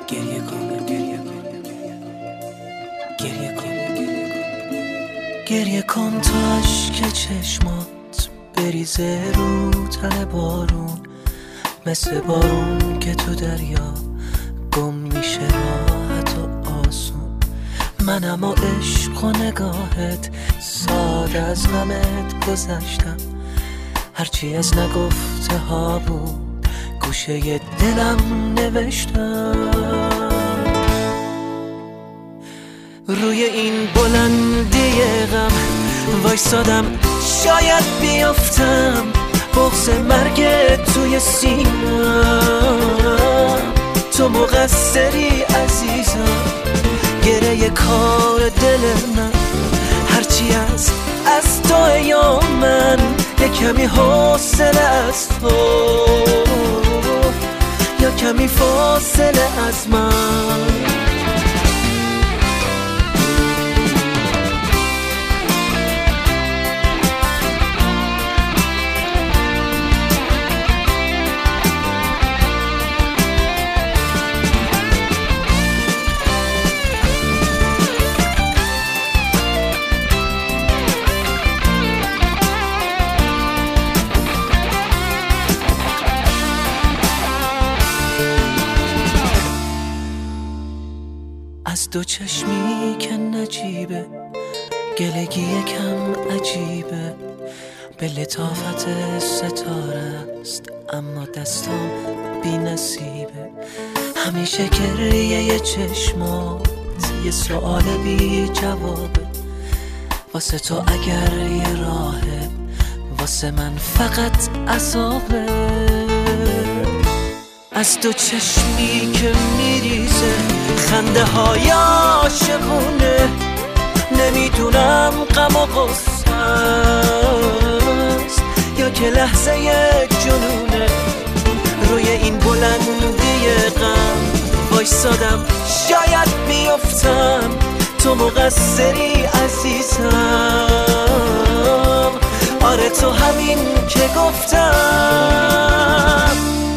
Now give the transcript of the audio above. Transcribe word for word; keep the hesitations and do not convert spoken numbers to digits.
گریه کن گریه کن گریه کن گریه کن تا اشک چشمات بریزه رو تن بارون، مثل بارون که تو دریا گم میشه راحت و آسون. منم و عشق و نگاهت ساده از غمت گذشتم، هرچی از نگفته ها بود گوشه دلم نوشتم. روی این بلندی غم وایسادم شاید بیافتم، بغض مرگ توی سینم. تو مقصری عزیزم، گره کار دل من، هرچی از از تو یا من یه کمی حوصله از تو یا کمی فاصله از من. از دو چشمی که نجیبه، گلگی یکم عجیبه، به لطافت ستاره است اما دستام بی نصیبه. همیشه گریه یه چشمات یه سؤال بی جوابه، واسه تو اگر یه راهه، واسه من فقط عذابه. از دو چشمی که میریزه خنده های عاشقونه، نمیدونم غم و غصه است یا که لحظه جنونه. روی این بلندی غم وایسادم شاید بیفتم، تو مقصری عزیزم. آره تو همین که گفتم.